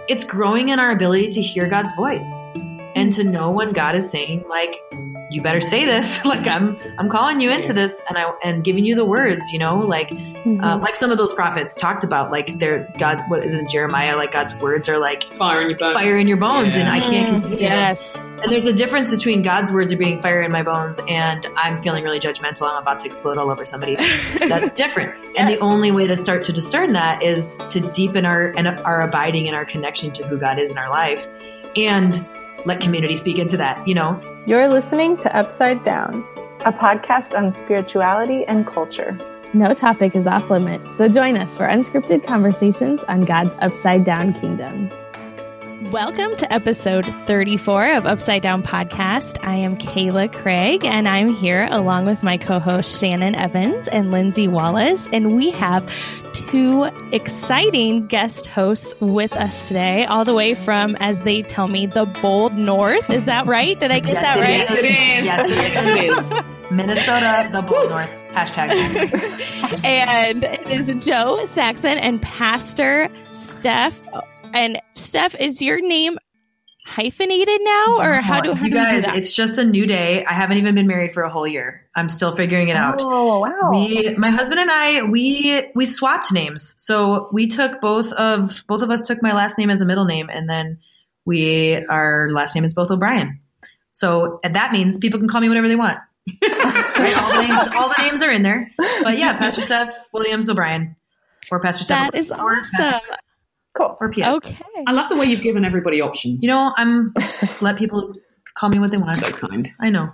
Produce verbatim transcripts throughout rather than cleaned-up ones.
it's growing in our ability to hear God's voice and to know when God is saying, like, you better say this, like I'm, I'm calling you into this, and I, and giving you the words, you know, like, mm-hmm. uh, like some of those prophets talked about, like their God, what is it in Jeremiah? Like God's words are like fire in your bones, fire in your bones, yeah. and I can't continue. Yes. And there's a difference between God's words are being fire in my bones and I'm feeling really judgmental. I'm about to explode all over somebody. That's different. Yes. And the only way to start to discern that is to deepen our, and our abiding and our connection to who God is in our life, and let community speak into that, you know? You're listening to Upside Down, a podcast on spirituality and culture. No topic is off limits, so join us for unscripted conversations on God's Upside Down kingdom. Welcome to episode thirty-four of Upside Down Podcast. I am Kayla Craig, and I'm here along with my co-hosts Shannon Evans and Lindsay Wallace, and we have two exciting guest hosts with us today, all the way from, as they tell me, the bold north. Is that right? Did I get yes, that it right? Is. It is. Yes, it is. Minnesota, the bold north. Hashtag. And it is Joe Saxon and Pastor Steph. And Steph, is your name hyphenated now, or how do, how you do guys? we do that? It's just a new day. I haven't even been married for a whole year. I'm still figuring it out. Oh wow! We, my husband and I, we we swapped names. So we took both of both of us took my last name as a middle name, and then we our last name is both O'Brien. So that means people can call me whatever they want. Right? all, the names, all the names are in there. But yeah, Pastor Steph Williams O'Brien, or Pastor Steph. That is or awesome. Pastor, cool. Or P F. Okay. I love the way you've given everybody options. You know, I'm let people call me what they want. So kind. I know.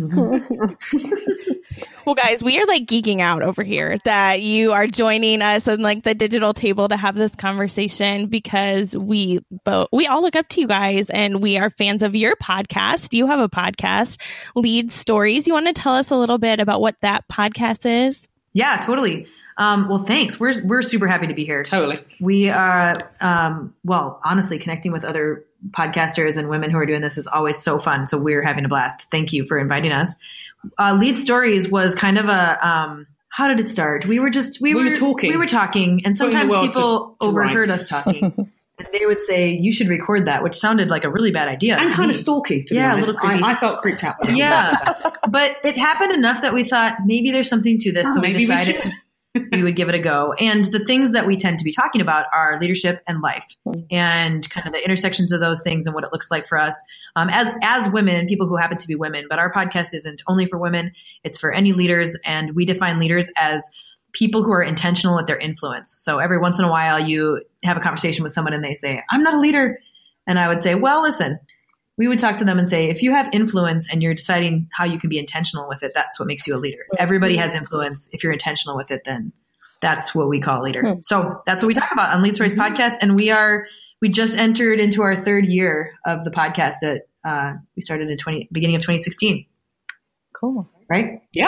Well, guys, we are like geeking out over here that you are joining us on like the digital table to have this conversation, because we both we all look up to you guys and we are fans of your podcast. You have a podcast, Lead Stories. You want to tell us a little bit about what that podcast is? Yeah, totally. Um, well, thanks. We're we're super happy to be here. Totally. We are, um, well, honestly, connecting with other podcasters and women who are doing this is always so fun. So we're having a blast. Thank you for inviting us. Uh, Lead Stories was kind of a, um, how did it start? We were just, we, We were, were talking. we were talking, and Putting the sometimes world people to- to overheard rights. us talking. And they would say, you should record that, which sounded like a really bad idea. And to kind me. of stalky, to Yeah, a be honest. little creepy. I, I felt creeped out. Yeah. But it happened enough that we thought maybe there's something to this. Oh, so we maybe we decided should. we would give it a go. And the things that we tend to be talking about are leadership and life, and kind of the intersections of those things and what it looks like for us um, as as women, people who happen to be women. But our podcast isn't only for women. It's for any leaders. And we define leaders as people who are intentional with their influence. So every once in a while you have a conversation with someone and they say, I'm not a leader. And I would say, well, listen, we would talk to them and say, if you have influence and you're deciding how you can be intentional with it, that's what makes you a leader. Everybody has influence. If you're intentional with it, then that's what we call a leader. Hmm. So that's what we talk about on Lead Stories podcast. And we are, we just entered into our third year of the podcast that uh, we started in twenty beginning of twenty sixteen. Cool. Right? Yeah.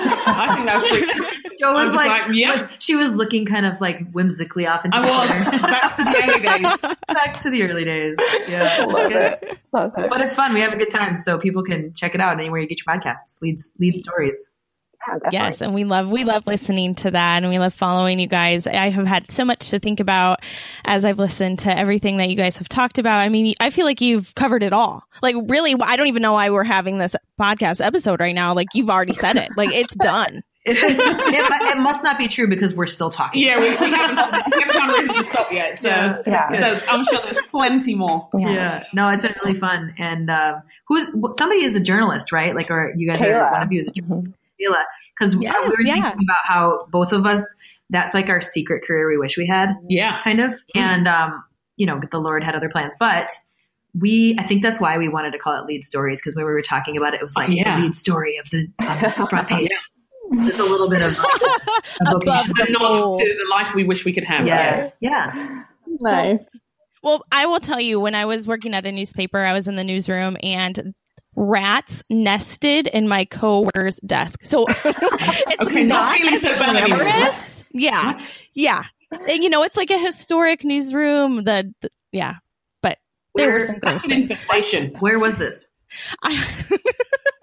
I think that was pretty. Joe was, I was like, like, yeah. like- she was looking kind of like whimsically off into I the was. corner. Back to the early days. Back to the early days. Yeah. Love Okay. it. Love it. But it's fun. We have a good time. So people can check it out anywhere you get your podcasts. Lead, lead Stories. Yeah, definitely. Yes, and we love we love listening to that, and we love following you guys. I have had so much to think about as I've listened to everything that you guys have talked about. I mean, I feel like you've covered it all. Like, really, I don't even know why we're having this podcast episode right now. Like, you've already said it. Like, it's done. It, it, it must not be true because we're still talking. Yeah, we, we haven't, we haven't found a reason to stop yet. So, Yeah. Yeah. so I'm sure there's plenty more. Yeah. Yeah. No, it's been really fun. And uh, who's somebody is a journalist, right? Like, or you guys Kayla. are one of you is a journalist. Mhm. Kayla. Because Yes, we were yeah. thinking about how both of us, that's like our secret career we wish we had, Yeah. kind of. And, um, you know, the Lord had other plans. But we, I think that's why we wanted to call it Lead Stories, because when we were talking about it, it was like Oh, yeah. the lead story of the, on the front page. It's a little bit of like, a Above vocation. the A nod fold. to the life we wish we could have. Yes. Yeah. Nice. Well, I will tell you, when I was working at a newspaper, I was in the newsroom, and rats nested in my coworker's desk. So it's Okay, not feeling so bad anymore. glamorous. Yeah. Yeah. And, you know, it's like a historic newsroom. The, the yeah. But there Where- were some That's gross an things. infestation. Where was this? I,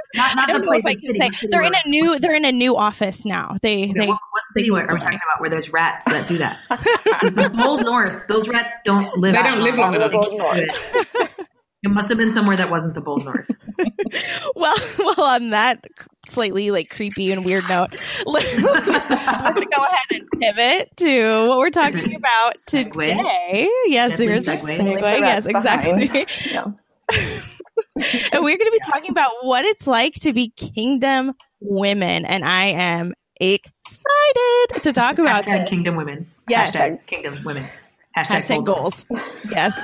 Not not the place. I The city, say. the city They're in where- a new. They're in a new office now. They. Okay, they what, what city are we talking about where there's rats that do that? It's the Bold North. Those rats don't live. They don't live long enough. Bold North. It must have been somewhere that wasn't the Bold North. Well, well, on that slightly like creepy and weird note, we're going to go ahead and pivot to what we're talking about Segue. today. Yes, Definitely there's a segue. segue. Leave the Yes, rats exactly. behind. No. And we're going to be talking about what it's like to be kingdom women, and I am excited to talk about Hashtag this. Kingdom Women. Yes. Hashtag Kingdom Women. Hashtag, Hashtag Bold goals. Yes.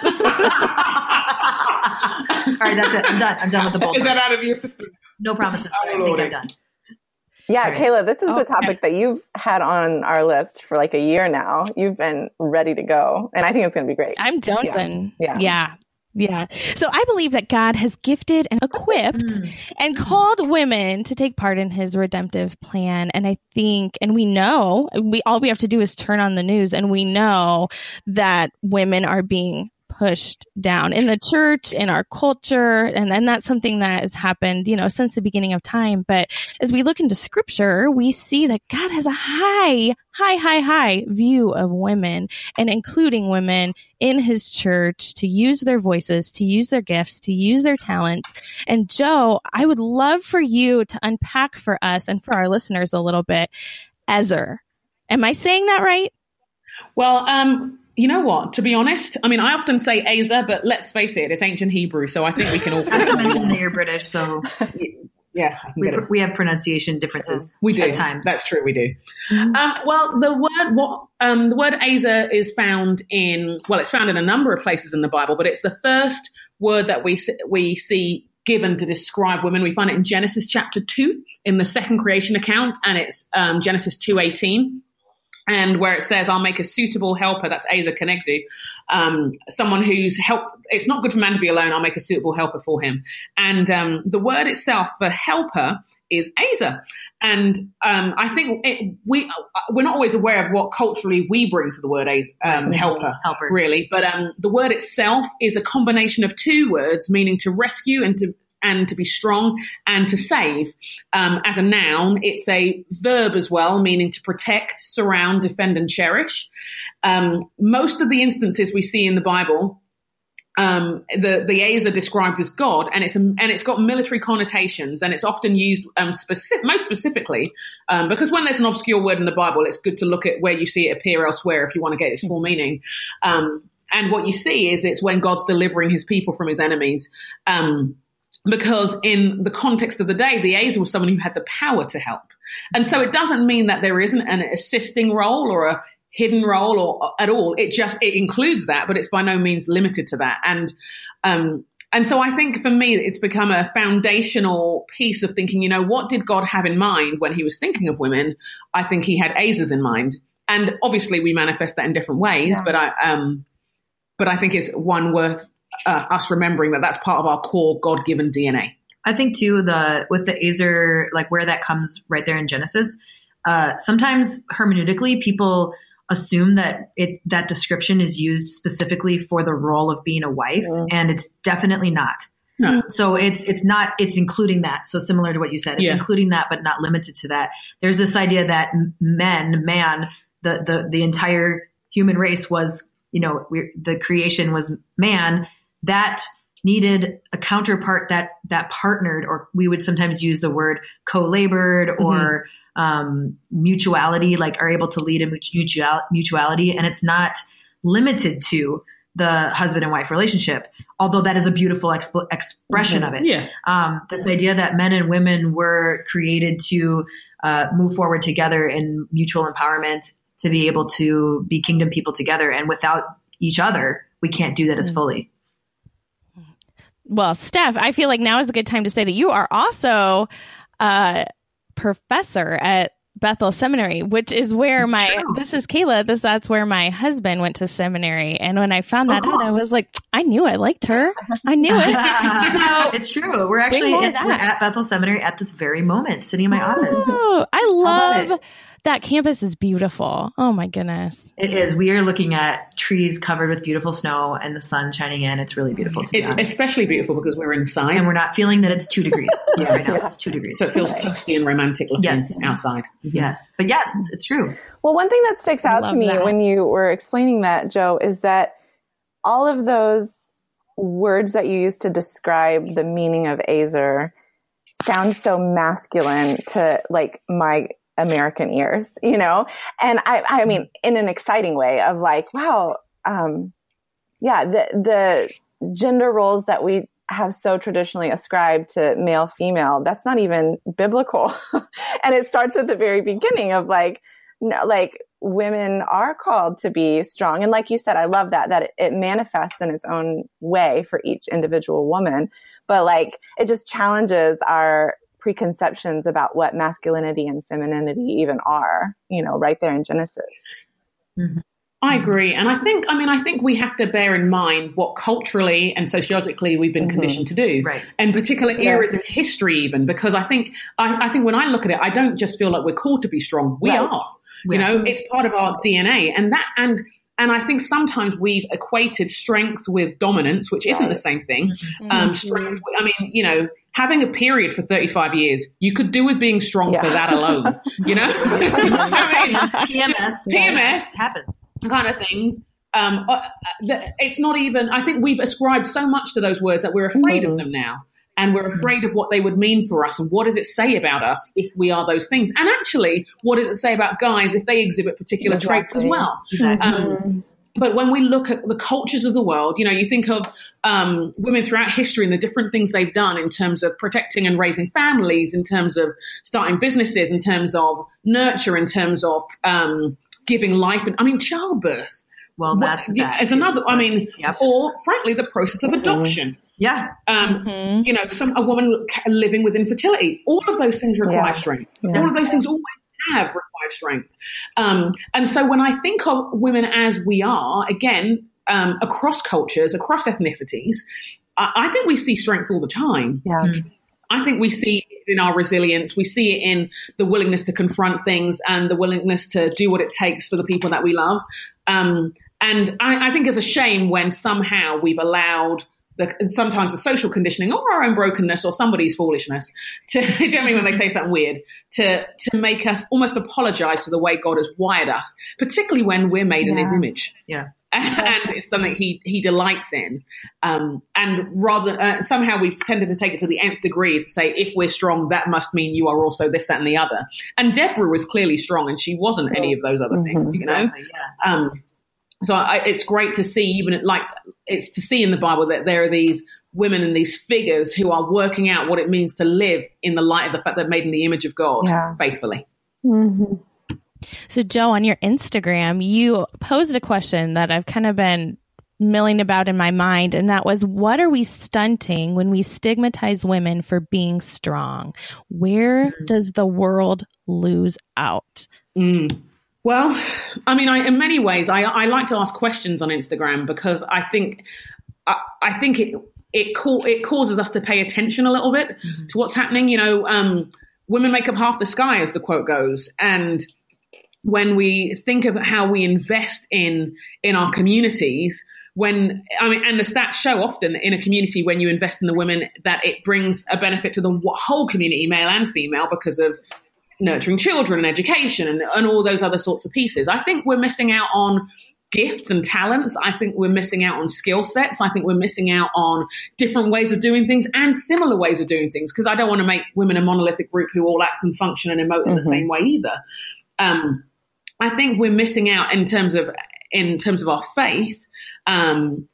All right, that's it. I'm done. I'm done with the Bold Is that North. out of your system? No promises. Oh, I think Lord. I'm done. Yeah, All right. Kayla, this is Oh, the topic that you've had on our list for like a year now. You've been ready to go, and I think it's going to be great. I'm Johnson. Yeah. Yeah. Yeah. So I believe that God has gifted and equipped Mm. and called women to take part in his redemptive plan. And I think, and we know, we all we have to do is turn on the news, and we know that women are being pushed down in the church, in our culture. And then that's something that has happened, you know, since the beginning of time. But as we look into scripture, we see that God has a high, high, high, high view of women, and including women in his church to use their voices, to use their gifts, to use their talents. And Joe, I would love for you to unpack for us and for our listeners a little bit, Ezer. Am I saying that right? Well, um, you know what? To be honest, I mean, I often say Azer, but let's face it, it's ancient Hebrew, so I think we can all. Not to mention that you're British, so Yeah, I can we, get it. we have pronunciation differences. We do. at times. That's true. We do. Um, well, the word what um, the word Azer is found in. Well, it's found in a number of places in the Bible, but it's the first word that we s- we see given to describe women. We find it in Genesis chapter two in the second creation account, and it's um, Genesis two eighteen. And where it says, I'll make a suitable helper, that's Azer Kenegdu, um, someone who's help. It's not good for man to be alone. I'll make a suitable helper for him. And um, the word itself for helper is Azer. And um, I think it, we, we're not always aware of what culturally we bring to the word Azer, um, helper, Helper. really. But um, the word itself is a combination of two words, meaning to rescue and to and to be strong and to save. Um, as a noun, it's a verb as well, meaning to protect, surround, defend, and cherish. Um, most of the instances we see in the Bible, um, the, the Azer described as God, and it's, a, and it's got military connotations, and it's often used um, specific, most specifically, um, because when there's an obscure word in the Bible, it's good to look at where you see it appear elsewhere if you want to get its full meaning. Um, and what you see is it's when God's delivering his people from his enemies. Um, Because in the context of the day, the Azer was someone who had the power to help. And so it doesn't mean that there isn't an assisting role or a hidden role or at all. It just, it includes that, but it's by no means limited to that. And, um, and so I think for me, it's become a foundational piece of thinking, you know, what did God have in mind when he was thinking of women? I think he had Azers in mind. And obviously we manifest that in different ways, Yeah. but I, um, but I think it's one worth Uh, us remembering that that's part of our core God-given D N A. I think too, the with the Azer, like where that comes right there in Genesis, uh, sometimes hermeneutically people assume that it that description is used specifically for the role of being a wife, Mm. and it's definitely not. No. So it's it's not it's including that. So similar to what you said, it's Yeah. including that, but not limited to that. There's this idea that men, man, the the the entire human race was, you know, we're, the creation was man. That needed a counterpart that that partnered, or we would sometimes use the word co-labored or mm-hmm. um, mutuality, like are able to lead a mutual, mutuality. And it's not limited to the husband and wife relationship, although that is a beautiful exp- expression mm-hmm. of it. Yeah. Um, this idea that men and women were created to uh, move forward together in mutual empowerment, to be able to be kingdom people together. And without each other, we can't do that mm-hmm. as fully. Well, Steph, I feel like now is a good time to say that you are also a professor at Bethel Seminary, which is where that's my, true. This is Kayla, this that's where my husband went to seminary. And when I found that oh. out, I was like, I knew I liked her. I knew it. So, it's true. We're actually at, we're at Bethel Seminary at this very moment, sitting in my oh, office. I love that campus is beautiful. Oh my goodness. It is. We are looking at trees covered with beautiful snow and the sun shining in. It's really beautiful to be It's honest. especially beautiful because we're inside. And we're not feeling that it's two degrees yeah, right now. Yeah. It's two degrees. So it feels toasty and romantic looking Yes. outside. Yes. But yes, it's true. Well, one thing that sticks out to Love me that. when you were explaining that, Joe, is that all of those words that you used to describe the meaning of Azer sound so masculine to like my American ears, you know? And I, I mean, in an exciting way of like, wow, um, yeah, the, the gender roles that we have so traditionally ascribed to male, female, that's not even biblical. And it starts at the very beginning of like, no, like women are called to be strong. And like you said, I love that, that it, it manifests in its own way for each individual woman. But like, it just challenges our preconceptions about what masculinity and femininity even are, you know, right there in Genesis. Mm-hmm. I agree. And I think, I mean, I think we have to bear in mind what culturally and sociologically we've been mm-hmm. conditioned to do. Right. And particular eras yeah. in history even, because I think, I, I think when I look at it, I don't just feel like we're called to be strong. We right. are, yeah. you know, it's part of our D N A. And that, and And I think sometimes we've equated strength with dominance, which isn't right. the same thing. Mm-hmm. Um, strength, I mean, you know, having a period for thirty-five years, you could do with being strong yeah. for that alone, you know? I mean, P M S. P M S happens. Kind of things. Um, uh, the, it's not even, I think we've ascribed so much to those words that we're afraid mm-hmm. of them now. And we're afraid of what they would mean for us. And what does it say about us if we are those things? And actually, what does it say about guys if they exhibit particular exactly. traits as well? Exactly. Um, but when we look at the cultures of the world, you know, you think of um, women throughout history and the different things they've done in terms of protecting and raising families, in terms of starting businesses, in terms of nurture, in terms of um, giving life. And I mean, childbirth. Well, that's what, that. As another, I mean, yep. or frankly, the process of adoption. Yeah. Um, mm-hmm. You know, some a woman living with infertility. All of those things require yes. strength. Yeah. All of those things always have required strength. Um, and so when I think of women as we are, again, um, across cultures, across ethnicities, I, I think we see strength all the time. Yeah. Mm-hmm. I think we see it in our resilience. We see it in the willingness to confront things and the willingness to do what it takes for the people that we love. Um, and I, I think it's a shame when somehow we've allowed the, sometimes the social conditioning or our own brokenness or somebody's foolishness to, do you know what I mean when they say something weird, to, to make us almost apologize for the way God has wired us, particularly when we're made in yeah. his image. Yeah. And it's something he, he delights in. Um, and rather, uh, somehow we've tended to take it to the nth degree to say, if we're strong, that must mean you are also this, that, and the other. And Deborah was clearly strong and she wasn't any of those other mm-hmm. things, you Exactly, know? yeah. Um, So I, it's great to see, even like it's to see in the Bible that there are these women and these figures who are working out what it means to live in the light of the fact they're made in the image of God yeah. faithfully. Mm-hmm. So Joe, on your Instagram, you posed a question that I've kind of been milling about in my mind. And that was, what are we stunting when we stigmatize women for being strong? Where mm-hmm. does the world lose out? Mm. Well, I mean, I, in many ways, I, I like to ask questions on Instagram because I think I, I think it it, ca- it causes us to pay attention a little bit mm-hmm. to what's happening. You know, um, women make up half the sky, as the quote goes, and when we think of how we invest in in our communities, when I mean, and the stats show often in a community when you invest in the women that it brings a benefit to the whole community, male and female, because of nurturing children and education and, and all those other sorts of pieces. I think we're missing out on gifts and talents. I think we're missing out on skill sets. I think we're missing out on different ways of doing things and similar ways of doing things, because I don't want to make women a monolithic group who all act and function and emote mm-hmm. in the same way either. Um, I think we're missing out in terms of in terms of our faith. Um,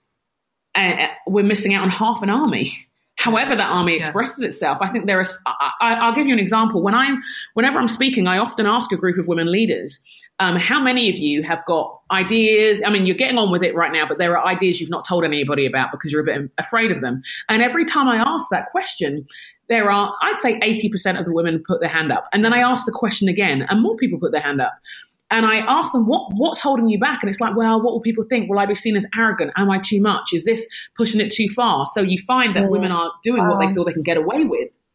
uh, we're missing out on half an army. However that army expresses yeah. itself, I think there is. I, I'll give you an example. When I'm, whenever I'm speaking, I often ask a group of women leaders, um, "How many of you have got ideas? I mean, you're getting on with it right now, but there are ideas you've not told anybody about because you're a bit afraid of them." And every time I ask that question, there are, I'd say, eighty percent of the women put their hand up, and then I ask the question again, and more people put their hand up. And I ask them, what, what's holding you back? And it's like, well, what will people think? Will I be seen as arrogant? Am I too much? Is this pushing it too far? So you find that mm. women are doing wow. what they feel they can get away with.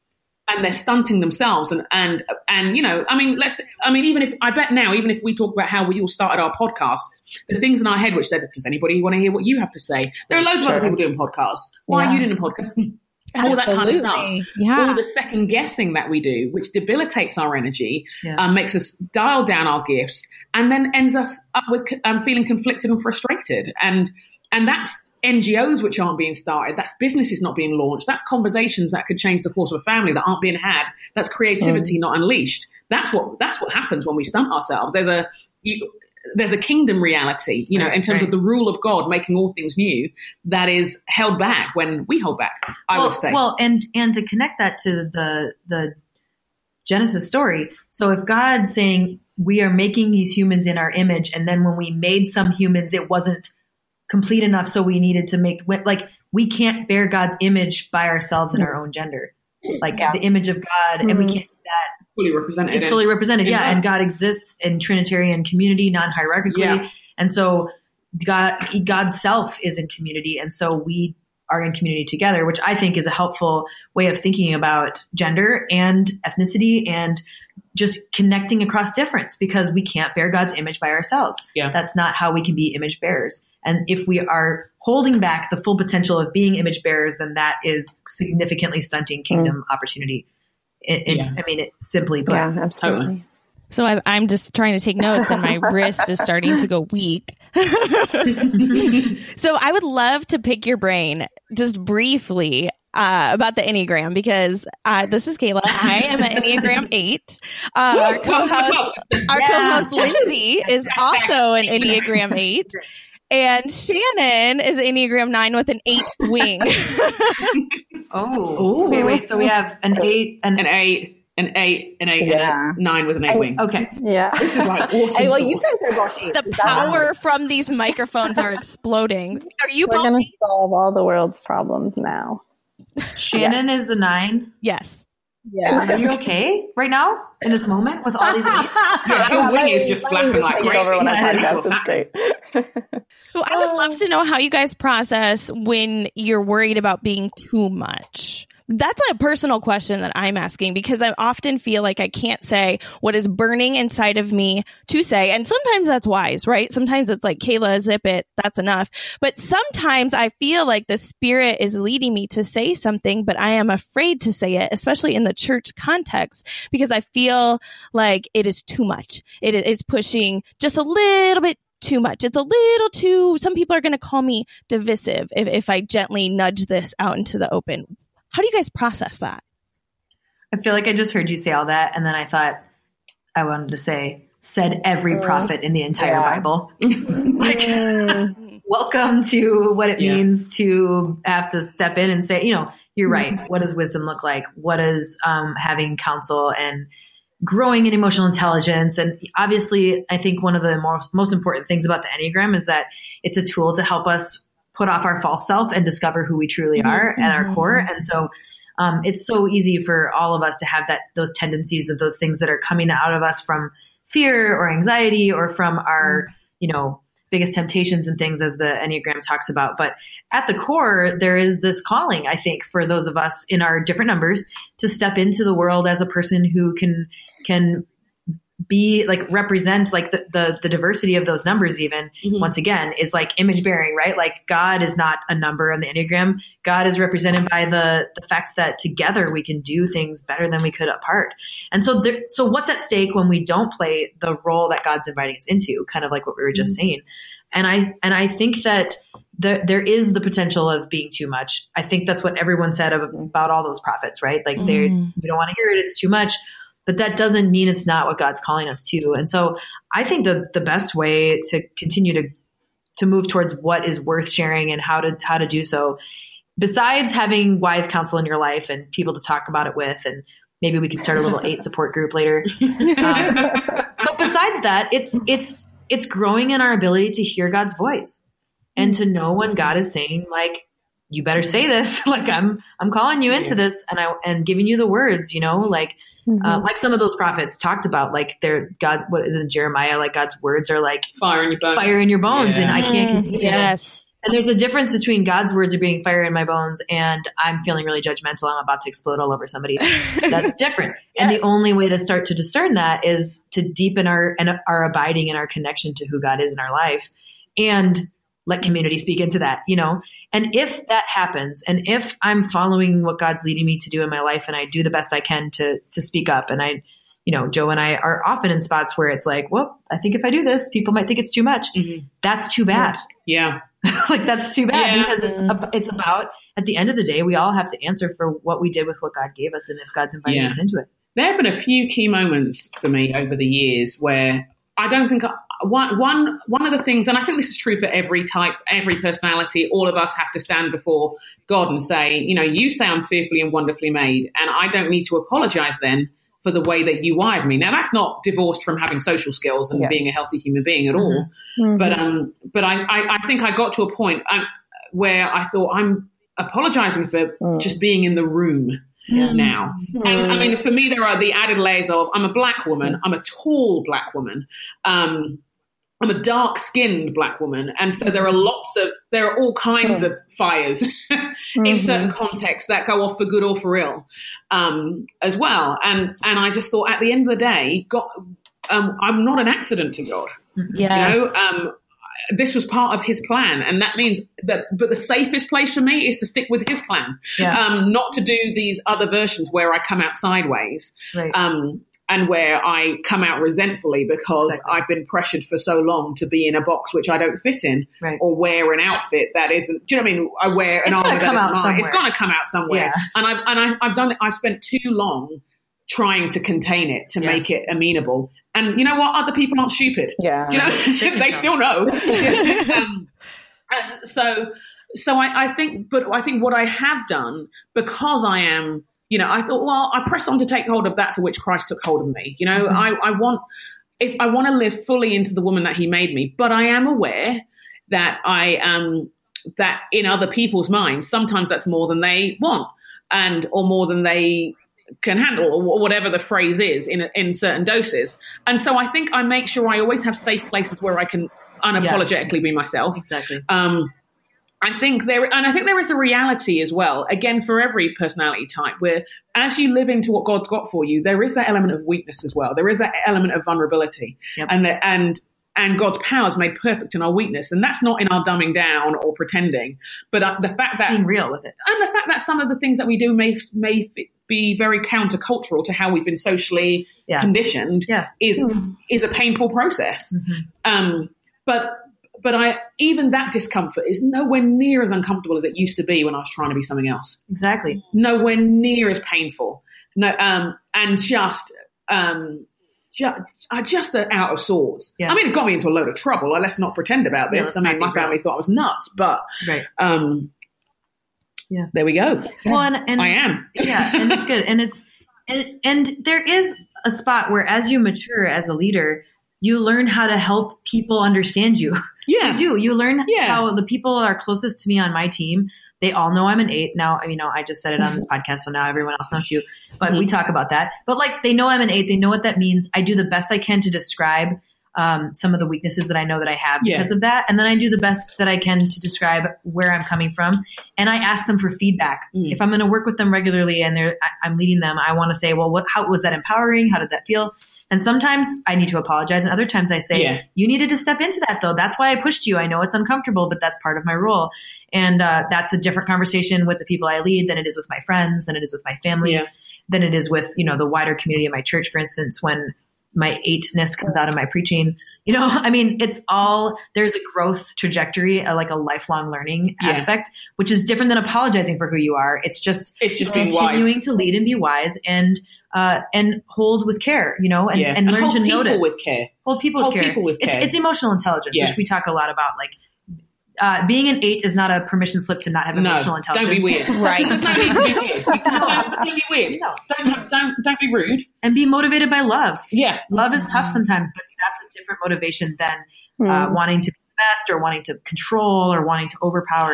and they're stunting themselves. And, and, and, you know, I mean, let's, I mean, even if, I bet now, even if we talk about how we all started our podcasts, the things in our head which said, does anybody want to hear what you have to say? There are loads Sure. of other people doing podcasts. Why Yeah. are you doing a podcast? All that kind of stuff. Yeah. All the second guessing that we do, which debilitates our energy, Yeah. um, makes us dial down our gifts, and then ends us up with um, feeling conflicted and frustrated. And, and that's N G Os which aren't being started. That's businesses not being launched. That's conversations that could change the course of a family that aren't being had. That's creativity mm. not unleashed. That's what that's what happens when we stunt ourselves. There's a you, there's a kingdom reality, you know, right, in terms right. of the rule of God making all things new that is held back when we hold back. I well, would say. Well, and and to connect that to the the Genesis story. So if God's saying we are making these humans in our image, and then when we made some humans, it wasn't complete enough, so we needed to make, like, we can't bear God's image by ourselves in our own gender, like yeah. the image of God, mm-hmm. and we can't do that. Fully represented. It's fully represented, yeah. God. And God exists in Trinitarian community, non-hierarchically, yeah. and so God, God's self is in community, and so we are in community together, which I think is a helpful way of thinking about gender and ethnicity and just connecting across difference, because we can't bear God's image by ourselves. Yeah. That's not how we can be image bearers. And if we are holding back the full potential of being image bearers, then that is significantly stunting kingdom mm. opportunity. It, it, yeah. I mean, it simply put. Yeah, absolutely. So as I'm just trying to take notes and my wrist is starting to go weak. So I would love to pick your brain just briefly uh, about the Enneagram, because uh, this is Kayla. I am an Enneagram eight. Uh, our co-host, our yeah. co-host Lindsay is also an Enneagram eight. And Shannon is Enneagram nine with an eight wing. Oh, okay, wait. So we have an eight, an, an eight, an eight, an eight, yeah. and a nine with an eight I, wing. Okay, yeah. This is like awesome. Hey, well, you guys are both eight. The power from these microphones are exploding. Are you? We're going to solve all the world's problems now. Shannon yes. is a nine. Yes. Yeah. Are you okay right now in this moment with all these eights? Yeah, your wing is just flapping like crazy. Over when I podcast. It's great. Well, I would love to know how you guys process when you're worried about being too much. That's a personal question that I'm asking, because I often feel like I can't say what is burning inside of me to say. And sometimes that's wise, right? Sometimes it's like, Kayla, zip it. That's enough. But sometimes I feel like the Spirit is leading me to say something, but I am afraid to say it, especially in the church context, because I feel like it is too much. It is pushing just a little bit too much. It's a little too, some people are going to call me divisive if, if I gently nudge this out into the open. How do you guys process that? I feel like I just heard you say all that, and then I thought I wanted to say, said every prophet in the entire yeah. Bible. Like, welcome to what it yeah. means to have to step in and say, you know, you're right. What does wisdom look like? What is um, having counsel and growing in emotional intelligence? And obviously, I think one of the most, most important things about the Enneagram is that it's a tool to help us put off our false self and discover who we truly are mm-hmm. at our core. And so um, it's so easy for all of us to have that, those tendencies of those things that are coming out of us from fear or anxiety or from our, mm-hmm. you know, biggest temptations and things, as the Enneagram talks about. But at the core, there is this calling, I think, for those of us in our different numbers to step into the world as a person who can, can be like represent like the, the, the diversity of those numbers, even mm-hmm. once again, is like image bearing, right? Like God is not a number on the Enneagram. God is represented by the, the fact that together we can do things better than we could apart. And so there, so what's at stake when we don't play the role that God's inviting us into, kind of like what we were just mm-hmm. saying. And I, and I think that the, there is the potential of being too much. I think that's what everyone said about all those prophets, right? Like mm-hmm. they we don't want to hear it. It's too much. But that doesn't mean it's not what God's calling us to. And so I think the the best way to continue to to move towards what is worth sharing and how to how to do so, besides having wise counsel in your life and people to talk about it with, and maybe we can start a little eight support group later. Um, but besides that, it's it's it's growing in our ability to hear God's voice and to know when God is saying, like, you better say this, like I'm I'm calling you into this, and I and giving you the words, you know, like. Mm-hmm. Uh, like some of those prophets talked about, like their God, what is it in Jeremiah? Like God's words are like fire in your bones, fire in your bones, yeah. and I can't continue. Yes, And there's a difference between God's words are being fire in my bones and I'm feeling really judgmental. I'm about to explode all over somebody. That's different. Yes. And the only way to start to discern that is to deepen our and our abiding and our connection to who God is in our life, and let community speak into that, you know. And if that happens, and if I'm following what God's leading me to do in my life, and I do the best I can to to speak up, and I, you know, Joe and I are often in spots where it's like, well, I think if I do this, people might think it's too much. Mm-hmm. That's too bad. Yeah. Like that's too bad, yeah. because it's it's about, at the end of the day, we all have to answer for what we did with what God gave us, and if God's inviting yeah. us into it. There have been a few key moments for me over the years where I don't think I, one one one of the things, and I think this is true for every type, every personality. All of us have to stand before God and say, you know, you sound fearfully and wonderfully made, and I don't need to apologize then for the way that you wired me. Now, that's not divorced from having social skills and yeah. being a healthy human being at mm-hmm. all. Mm-hmm. But um, but I, I, I think I got to a point um, where I thought I'm apologizing for mm. just being in the room yeah. now. Mm. And I mean, for me, there are the added layers of I'm a black woman, I'm a tall black woman, um, I'm a dark-skinned black woman, and so there are lots of, there are all kinds of fires mm-hmm. in certain contexts that go off for good or for ill um, as well. And and I just thought, at the end of the day, God, um, I'm not an accident to God. Yes. You know, um, this was part of His plan, and that means that. But the safest place for me is to stick with His plan, yeah. um, not to do these other versions where I come out sideways. Right. Um, And where I come out resentfully because exactly. I've been pressured for so long to be in a box which I don't fit in, right. or wear an outfit that isn't. Do you know what I mean? I wear an armor that isn't mine. It's going to come out somewhere. Yeah. And I've and I, I've done it. I've spent too long trying to contain it to yeah. make it amenable. And you know what? Other people aren't stupid. Yeah, do you know? They still know. um, and so, so I, I think, but I think what I have done, because I am. You know, I thought, well, I press on to take hold of that for which Christ took hold of me. You know, mm-hmm. I, I want, if I want to live fully into the woman that He made me, but I am aware that I um that in other people's minds, sometimes that's more than they want, and or more than they can handle, or whatever the phrase is in in certain doses. And so I think I make sure I always have safe places where I can unapologetically yeah. be myself. Exactly. Um, I think there, and I think there is a reality as well, again, for every personality type, where as you live into what God's got for you, there is that element of weakness as well. There is that element of vulnerability, yep. and the, and and God's power is made perfect in our weakness, and that's not in our dumbing down or pretending, but uh, the fact that being real with it, and the fact that some of the things that we do may may be very countercultural to how we've been socially yeah. conditioned, yeah. is mm-hmm. is a painful process, mm-hmm. um, but. But I, even that discomfort is nowhere near as uncomfortable as it used to be when I was trying to be something else. Exactly. Nowhere near as painful. No, um, and just, um, just, uh, just uh, out of sorts. Yeah. I mean, it got me into a load of trouble. Let's not pretend about this. Yeah, I mean, my family thought I was nuts, but right. um, yeah, there we go. Well, and, and I am. Yeah, and it's good, and it's and and there is a spot where, as you mature as a leader, you learn how to help people understand you. Yeah. You do. You learn yeah. how the people that are closest to me on my team, they all know I'm an eight. Now, you know, I just said it on this podcast, so now everyone else knows you. But mm-hmm. we talk about that. But like, they know I'm an eight. They know what that means. I do the best I can to describe um, some of the weaknesses that I know that I have yeah. because of that. And then I do the best that I can to describe where I'm coming from. And I ask them for feedback. Mm. If I'm going to work with them regularly and they're, I, I'm leading them, I want to say, well, what, how was that empowering? How did that feel? And sometimes I need to apologize. And other times I say, yeah. you needed to step into that, though. That's why I pushed you. I know it's uncomfortable, but that's part of my role. And uh, that's a different conversation with the people I lead than it is with my friends, than it is with my family, yeah. than it is with, you know, the wider community of my church, for instance, when my eightness comes out of my preaching. You know, I mean, it's all, there's a growth trajectory, a, like a lifelong learning yeah. aspect, which is different than apologizing for who you are. It's just, it's just continuing to lead and be wise and Uh, and hold with care, you know, and, yeah. and, and learn hold to people notice. With care. Hold people hold with care. People with care. It's, it's emotional intelligence, yeah. which we talk a lot about. Like, uh, being an eight is not a permission slip to not have no, emotional intelligence. Don't be weird. Right. There's no need to be weird. Don't, don't be weird. No. Don't, have, don't, don't be rude. And be motivated by love. Yeah. Love is tough sometimes, but that's a different motivation than uh, mm. wanting to be the best or wanting to control or wanting to overpower.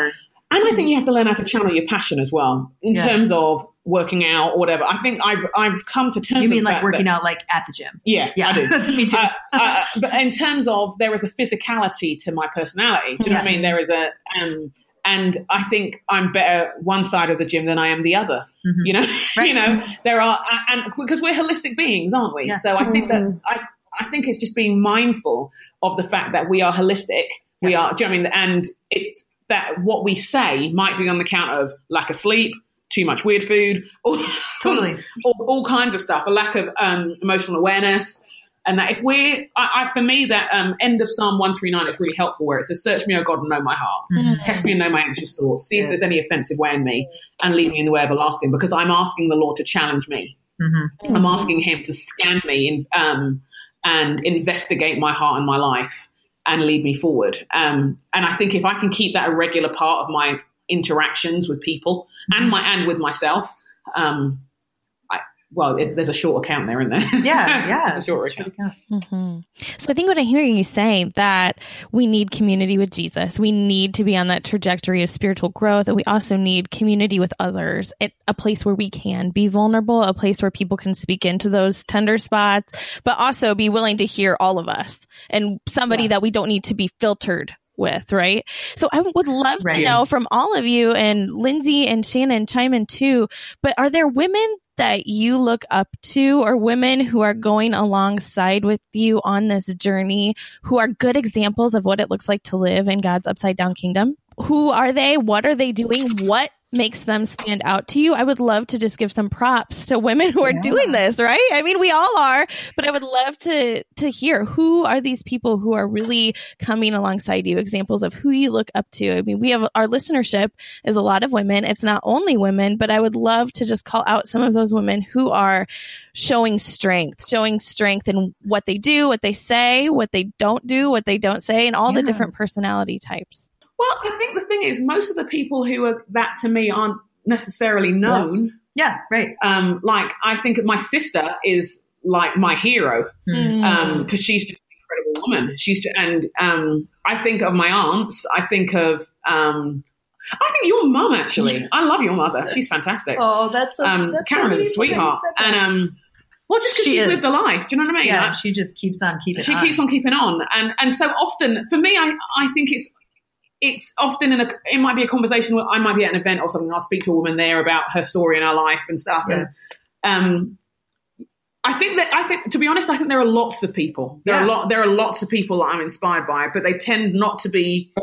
And I think you have to learn how to channel your passion as well in Yeah. terms of working out or whatever. I think I've I've come to terms. You mean with the like fact working that, out like at the gym? Yeah, Yeah, I do. me too. Uh, uh, but in terms of there is a physicality to my personality. Do you know what I Yeah. mean? There is a um, and I think I'm better one side of the gym than I am the other. Mhm. You know, Right. you know there are and because we're holistic beings, aren't we? Yeah. So I think that I I think it's just being mindful of the fact that we are holistic. We are. Do you know what I mean? And it's that what we say might be on the count of lack of sleep, too much weird food, all, Totally. all, all kinds of stuff, a lack of um, emotional awareness. And that if we're, I, I, for me, that um, end of Psalm one thirty-nine is really helpful where it says, search me, O God, and know my heart. Mhm. Test me and know my anxious thoughts. See if there's any offensive way in me and lead me in the way everlasting, because I'm asking the Lord to challenge me. Mhm. I'm asking him to scan me in, um, and investigate my heart and my life and lead me forward. Um, and I think if I can keep that a regular part of my interactions with people and my and with myself, um, I, well, it, there's a short account there, isn't there? Yeah, yeah. There's a short Just account. account. Mm-hmm. So I think what I'm hearing you say that we need community with Jesus. We need to be on that trajectory of spiritual growth. And we also need community with others, at a place where we can be vulnerable, a place where people can speak into those tender spots, but also be willing to hear all of us and somebody Yeah. that we don't need to be filtered with, right? So I would love Right. to know from all of you, and Lindsay and Shannon chime in too, but are there women that you look up to, or women who are going alongside with you on this journey, who are good examples of what it looks like to live in God's upside down kingdom? Who are they? What are they doing? What makes them stand out to you? I would love to just give some props to women who are Yeah. doing this, right? I mean, we all are, but I would love to to hear, who are these people who are really coming alongside you, examples of who you look up to. I mean, we have, our listenership is a lot of women. It's not only women, but I would love to just call out some of those women who are showing strength, showing strength in what they do, what they say, what they don't do, what they don't say, and all the Yeah. different personality types. Well, I think the thing is, most of the people who are that to me aren't necessarily known. Yeah, right. Um, like, I think my sister is like my hero Mm. um, because she's just an incredible woman. She's just, and um, I think of my aunts. I think of um, I think your mum actually. I love your mother. She's fantastic. Oh, that's so, um, that's so Karen is a beautiful that you sweetheart, said that. and um, well, just because She she's is. lived a life. Do you know what I mean? Yeah, Like, she just keeps on keeping she on. keeps on keeping on, and and so often for me, I I think it's. It's often in a, it might be a conversation where I might be at an event or something. I'll speak to a woman there about her story and her life and stuff. Yeah. And um, I think that, I think, to be honest, I think there are lots of people. There are Yeah. a lot, there are lots of people that I'm inspired by, but they tend not to be,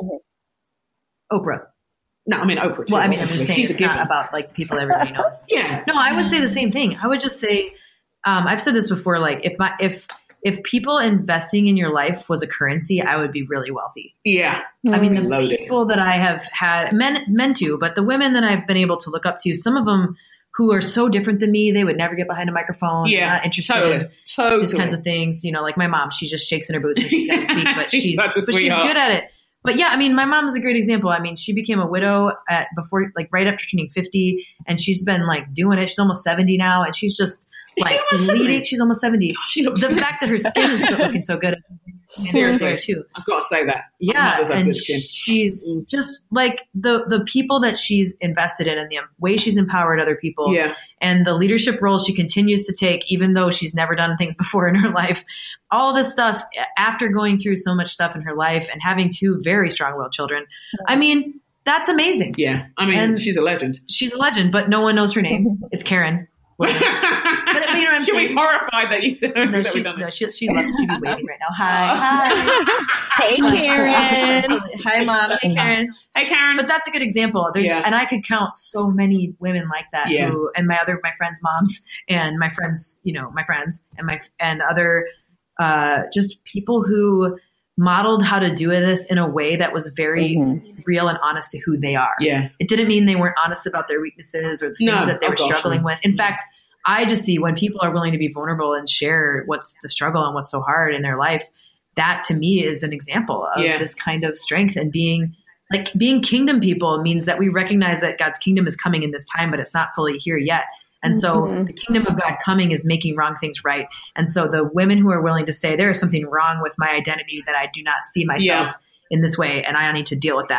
Oprah. no, I mean, Oprah too. Well, I mean, I'm obviously. just saying She's it's a not given. about like the people everybody knows. Yeah. No, I would say the same thing. I would just say, um, I've said this before, like if my, if, if people investing in your life was a currency, I would be really wealthy. Yeah. I mean, the Loaded. people that I have had, men, men too, but the women that I've been able to look up to, some of them who are so different than me, they would never get behind a microphone. Yeah. They're not interested Totally. in Totally. these kinds of things. You know, like my mom, she just shakes in her boots when she's got to speak, but She's she's, such a but she's sweetheart. good at it. But yeah, I mean, my mom's a great example. I mean, she became a widow at before, like right after turning fifty, and she's been like doing it. She's almost seventy now, and she's just Is she like almost seventy? leading. She's almost seventy. She looks The good. fact that her skin is so, looking so good, and hair's there too. I've got to say that. My Yeah, mother's had and good skin. she's just like the the people that she's invested in, and the way she's empowered other people, Yeah. and the leadership role she continues to take, even though she's never done things before in her life. All this stuff after going through so much stuff in her life and having two very strong-willed children. I mean, that's amazing. Yeah. I mean, And- she's a legend. She's a legend, but no one knows her name. It's Karen. but you know what I'm She'll saying? be horrified that you No, that she, we've done no, this. she, she loves to be waving right now. Hi, hi. Hey, Karen. Hi, Mom. Hey, Karen. Hey, Karen. But that's a good example. There's, Yeah. and I could count so many women like that Yeah. who, and my other, my friends' moms and my friends, you know, my friends and my, and other, uh, just people who modeled how to do this in a way that was very Mhm. real and honest to who they are. yeah. It didn't mean they weren't honest about their weaknesses or the things No. that they Oh, were gosh, struggling no. with. In fact, I just see when people are willing to be vulnerable and share what's the struggle and what's so hard in their life, that to me is an example of Yeah. this kind of strength. And being like being kingdom people means that we recognize that God's kingdom is coming in this time, but it's not fully here yet. And so Mhm. the kingdom of God coming is making wrong things right. And so the women who are willing to say there is something wrong with my identity, that I do not see myself in this way, and I need to deal with that.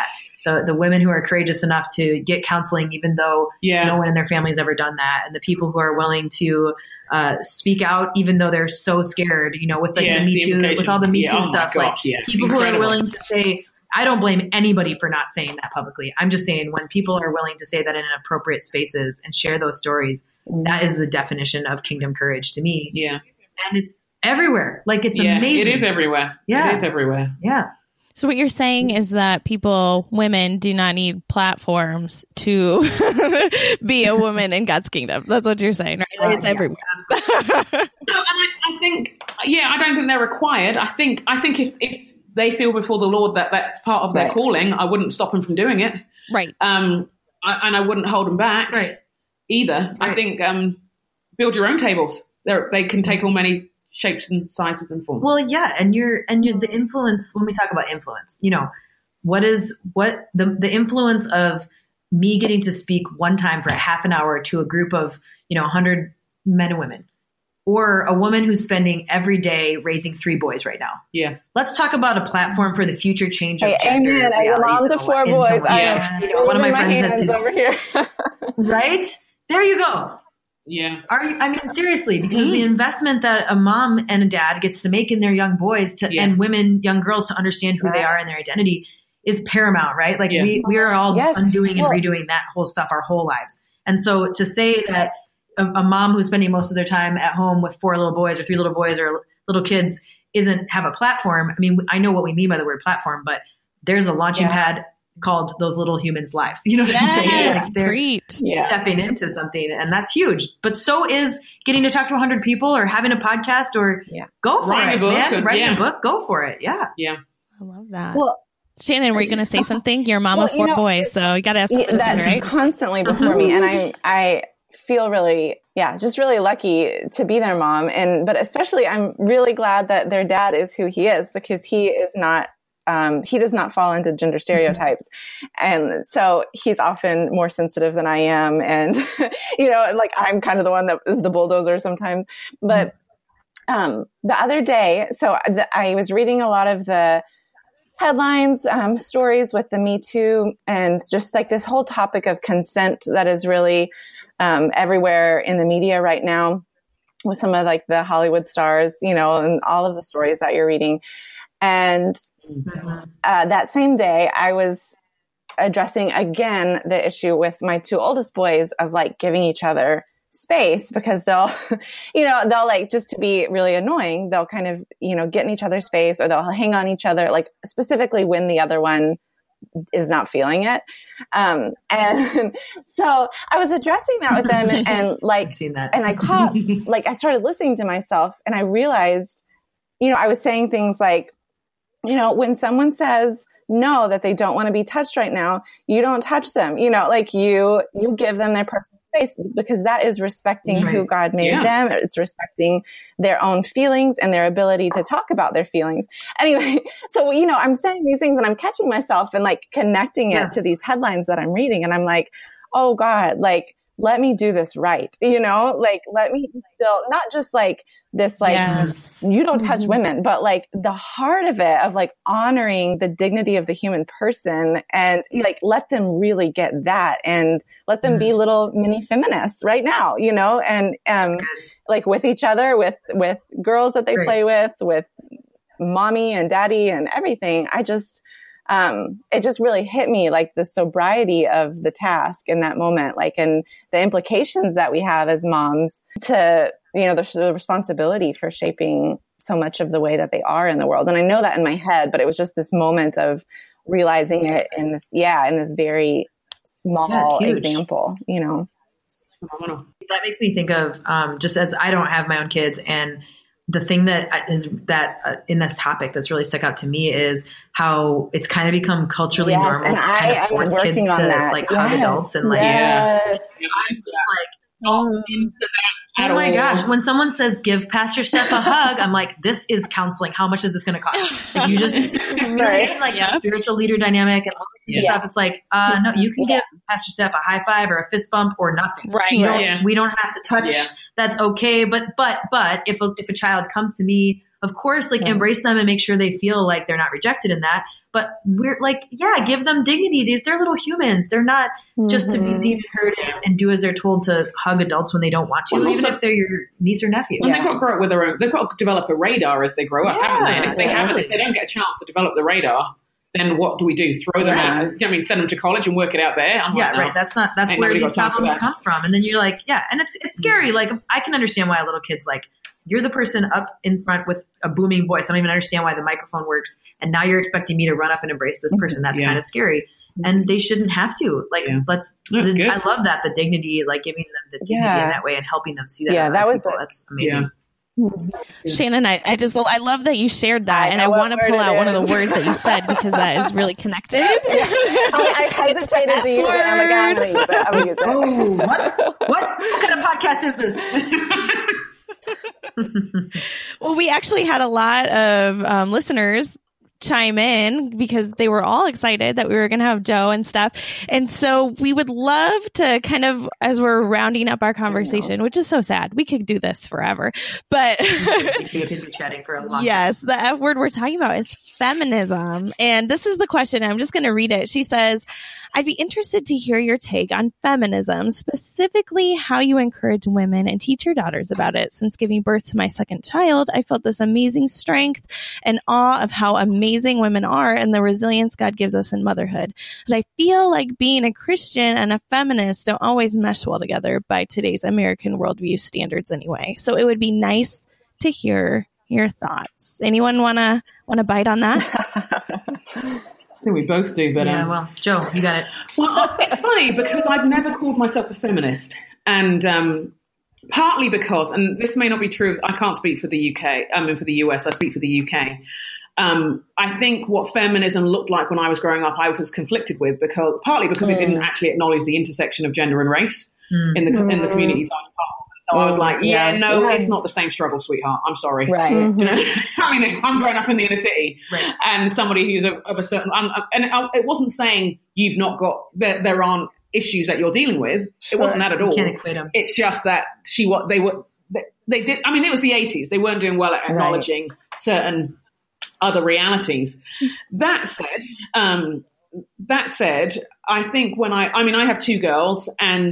the, the women who are courageous enough to get counseling, even though Yeah. no one in their family has ever done that. And the people who are willing to uh, speak out, even though they're so scared, you know, with like Yeah, the Me the Too, with implications. all the Me Yeah, Too oh my stuff, gosh, like yeah. people who are Incredible. willing to say, I don't blame anybody for not saying that publicly. I'm just saying when people are willing to say that in appropriate spaces and share those stories, that is the definition of kingdom courage to me. Yeah. And it's everywhere. Like it's yeah. amazing. It is everywhere. Yeah. It is everywhere. Yeah. So what you're saying is that people, women, do not need platforms to be a woman in God's kingdom. That's what you're saying, right? Like, it's Yeah, everywhere. absolutely. No, and I, I think, yeah, I don't think they're required. I think, I think if, if they feel before the Lord that that's part of their Right. calling, I wouldn't stop them from doing it. Right. Um, I, and I wouldn't hold them back Right. either. I Right. think um, build your own tables. They're, they can take all many shapes and sizes and forms. Well, yeah, and you're and you're the influence when we talk about influence, you know, what is what the the influence of me getting to speak one time for a half an hour to a group of, you know, one hundred men and women, or a woman who's spending every day raising three boys right now. yeah. Let's talk about a platform for the future change of Hey, gender amen. As a realities mom in to a- four in boys, some ways. I Yeah. am You know, one of my waving friends has hands this, over here. right? There you go. Yeah. Are you, I mean, seriously, because Mhm. the investment that a mom and a dad gets to make in their young boys to, Yeah. and women, young girls to understand who they Right. are and their identity is paramount, right? Like Yeah. we, we are all Yes. undoing and Well- redoing that whole stuff our whole lives. And so to say that a, a mom who's spending most of their time at home with four little boys or three little boys or little kids isn't have a platform. I mean, I know what we mean by the word platform, but there's a launching Yeah. pad called those little humans' lives. You know what I'm saying? Yes, Like they're, preach. Yeah. stepping into something, and that's huge. But so is getting to talk to one hundred people or having a podcast or Yeah. go for Writing it, a book man. and- Writing yeah. a book, go for it. Yeah. Yeah. I love that. Well, Shannon, were you going to say something? You're a mom Well, of you four know, boys, so you got to ask yeah, something, that's right? constantly before me, and I I feel really yeah just really lucky to be their mom, and but especially I'm really glad that their dad is who he is, because he is not um, he does not fall into gender stereotypes, and so he's often more sensitive than I am, and you know, like I'm kind of the one that is the bulldozer sometimes, but. Um, the other day, so the, I was reading a lot of the headlines, um, stories with the Me Too, and just like this whole topic of consent that is really um, everywhere in the media right now, with some of like the Hollywood stars, you know, and all of the stories that you're reading. And uh, that same day, I was addressing again the issue with my two oldest boys of like giving each other space, because they'll, you know, they'll like, just to be really annoying, they'll kind of, you know, get in each other's space, or they'll hang on each other, like specifically when the other one is not feeling it. Um, and so I was addressing that with them, and, and like, I've seen that. and I caught, like, I started listening to myself, and I realized, you know, I was saying things like, you know, when someone says no, that they don't want to be touched right now, you don't touch them, you know, like you, you give them their personal space, because that is respecting Right. who God made Yeah. them. It's respecting their own feelings and their ability to talk about their feelings. Anyway, so, you know, I'm saying these things and I'm catching myself and like connecting Yeah. it to these headlines that I'm reading. And I'm like, oh God, like, let me do this right. You know, like, let me still, not just like this, like, Yes. you don't touch women, but like the heart of it, of like honoring the dignity of the human person, and like, let them really get that, and let them be little mini feminists right now, you know, and, um, like with each other, with, with girls that they Great. play with, with mommy and daddy and everything. I just, um, it just really hit me, like the sobriety of the task in that moment, like, and the implications that we have as moms to, you know, the, the responsibility for shaping so much of the way that they are in the world. And I know that in my head, but it was just this moment of realizing it in this, yeah, in this very small Yeah, it's huge. example, you know. Phenomenal. That makes me think of um, just as I don't have my own kids, and the thing that is that uh, in this topic that's really stuck out to me is how it's kind of become culturally Yes, normal and to kind I of am force working kids on to that. like hug Yes, adults and like Yeah. Yes. I'm just like not into that at oh my all. gosh, when someone says give Pastor Steph a hug, I'm like, this is counseling. How much is this going to cost? Like you just, you know, Right. like Yeah. the spiritual leader dynamic and all that kind of Yeah. stuff. It's like, uh, no, you can Yeah. give Pastor Steph a high five or a fist bump or nothing. Right. You don't, Yeah. We don't have to touch. Yeah. That's okay. But, but, but if a, if a child comes to me of course, like Yeah. embrace them and make sure they feel like they're not rejected in that. But we're like, yeah, give them dignity. These they're little humans. They're not just to be Mhm. seen and heard and, and do as they're told to hug adults when they don't want to, Well, even also- if they're your niece or nephew. And they've got to grow up with their own. They've got to develop a radar as they grow up, haven't they? And if they Yeah, haven't, totally. if they don't get a chance to develop the radar, then what do we do? Throw them Yeah. out? I mean, send them to college and work it out there. I'm Yeah, like, no. right. That's not, that's Ain't where nobody these got time for problems that. come from. And then you're like, yeah. And it's, it's scary. Like I can understand why a little kid's like, you're the person up in front with a booming voice. I don't even understand why the microphone works. And now you're expecting me to run up and embrace this person. That's Yeah. kind of scary. And they shouldn't have to. Like, Yeah. let's, That's the, good. I love that. The dignity, like giving them the dignity Yeah. in that way and helping them see that. Yeah, in that other was people. it. That's amazing. Shannon, I, I just I love that you shared that, I and know I what want to word pull it out one of the is. words that you said because that is really connected. I, I hesitated to use it. I'm like, I'm going to use it. I'm going to use it. Oh, what? What? What kind of podcast is this? Well, we actually had a lot of um, listeners chime in because they were all excited that we were going to have Joe and stuff. And so we would love to kind of, as we're rounding up our conversation, which is so sad, we could do this forever, but We could be chatting for a long time. yes, the F word we're talking about is feminism. And this is the question. I'm just going to read it. She says, I'd be interested to hear your take on feminism, specifically how you encourage women and teach your daughters about it. Since giving birth to my second child, I felt this amazing strength and awe of how amazing women are and the resilience God gives us in motherhood. But I feel like being a Christian and a feminist don't always mesh well together by today's American worldview standards anyway. So it would be nice to hear your thoughts. Anyone want to want to bite on that? I think we both do, but Yeah, um, well, Joe, you got it. well, it's funny because I've never called myself a feminist, and um, partly because, and this may not be true. I can't speak for the U K. I mean, for the U S, I speak for the U K. Um, I think what feminism looked like when I was growing up, I was conflicted with because partly because it didn't actually acknowledge the intersection of gender and race Mm. in the in the communities I was part of. So I was like, yeah, Yeah. no, Yeah. it's not the same struggle, sweetheart. I'm sorry. Right. You know, I mean, if I'm growing up in the inner city, Right. and somebody who's of, of a certain, um, and it wasn't saying you've not got there, there aren't issues that you're dealing with. It wasn't that at all. You can't equate them. It's just that she what they were they, they did. I mean, it was the eighties. They weren't doing well at acknowledging certain other realities. That said, um, that said, I think when I, I mean, I have two girls, and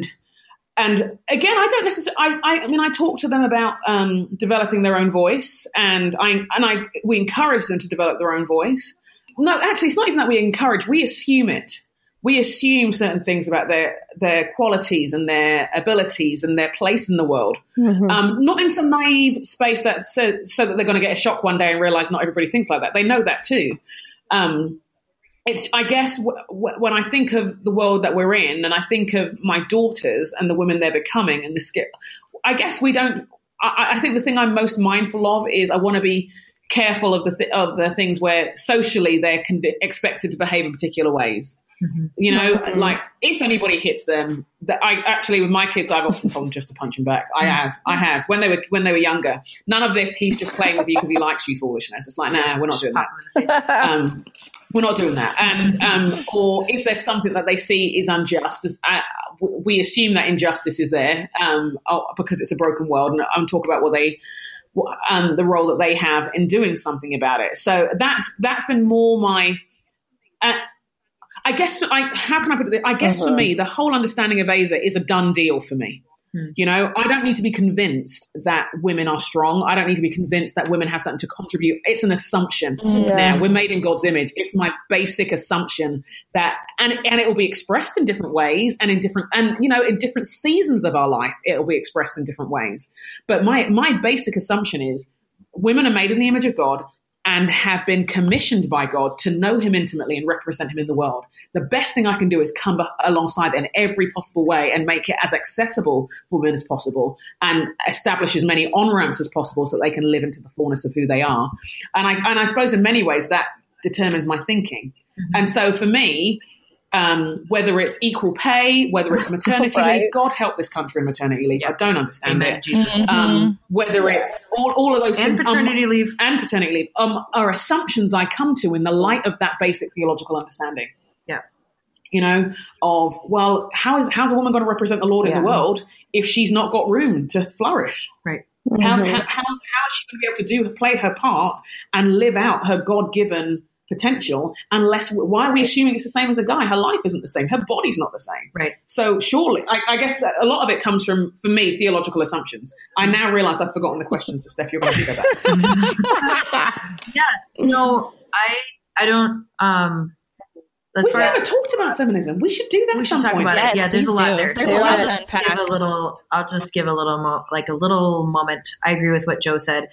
and again, I don't necessarily. I, I, I mean, I talk to them about um, developing their own voice, and I and I we encourage them to develop their own voice. No, actually, it's not even that we encourage. We assume it. We assume certain things about their their qualities and their abilities and their place in the world. Mm-hmm. Um, not in some naive space that so, so that they're going to get a shock one day and realize not everybody thinks like that. They know that too. Um, it's, I guess, w- w- when I think of the world that we're in, and I think of my daughters and the women they're becoming, and the skill, I guess we don't. I, I think the thing I'm most mindful of is I want to be careful of the th- of the things where socially they're con- expected to behave in particular ways. Mhm. You know, like if anybody hits them, that I actually with my kids, I've often told them just to punch them back. I have, I have when they were when they were younger. None of this. He's just playing with you because he likes you, foolishness. It's like, nah, we're not doing that. Pop 'em in the face. Um, we're not doing that. And um, or if there's something that they see is unjust, uh, we assume that injustice is there um, because it's a broken world. And I'm talking about what they. Um, the role that they have in doing something about it. So that's that's been more my. Uh, I guess, I, how can I put it? I guess Uh-huh. for me, the whole understanding of Aza is a done deal for me. Hmm. You know, I don't need to be convinced that women are strong. I don't need to be convinced that women have something to contribute. It's an assumption. Yeah. Now, we're made in God's image. It's my basic assumption that, and, and it will be expressed in different ways and in different, and, you know, in different seasons of our life, it will be expressed in different ways. But my, my basic assumption is women are made in the image of God and have been commissioned by God to know him intimately and represent him in the world. The best thing I can do is come alongside in every possible way and make it as accessible for women as possible and establish as many on-ramps as possible so that they can live into the fullness of who they are. And I, and I suppose in many ways that determines my thinking. Mm-hmm. And so for me, um, whether it's equal pay, whether it's maternity Right. leave, God help this country in maternity leave. Yeah. I don't understand Amen, it. Jesus. Um, whether it's all, all of those And things. paternity um, leave. and paternity leave um, are assumptions I come to in the light of that basic theological understanding. Yeah. You know, of, well, how is how's a woman going to represent the Lord in Yeah. the world if she's not got room to flourish? Right. Mm-hmm. How, how, how, how is she going to be able to do play her part and live out her God-given potential unless, why are we assuming it's the same as a guy? Her life isn't the same. Her body's not the same. Right. So surely, I, I guess that a lot of it comes from, for me, theological assumptions. I now realize I've forgotten the question, so Steph, you're going to think of that. Yeah. No, I, I don't, um, as We've far never as, talked about feminism. We should do that we at should some talk point. about Yes, it. Yeah, there's please a lot do. there. There's So a lot I'll to just unpack. give a little, I'll just give a little, mo- like a little moment. I agree with what Joe said.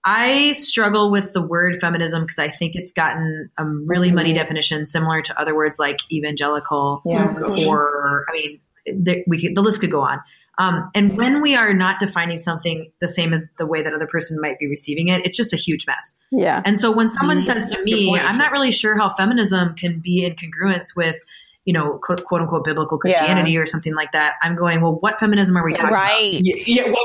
I struggle with the word feminism because I think it's gotten a really muddy definition, similar to other words like evangelical, Yeah. or I mean, there, we could, the list could go on. Um, and when we are not defining something the same as the way that other person might be receiving it, it's just a huge mess. Yeah. And so when someone Mhm. says to That's a good me, point, I'm actually. not really sure how feminism can be in congruence with, you know, quote, quote unquote, biblical Christianity or something like that, I'm going, well, what feminism are we talking about? Right. Yeah, yeah, well,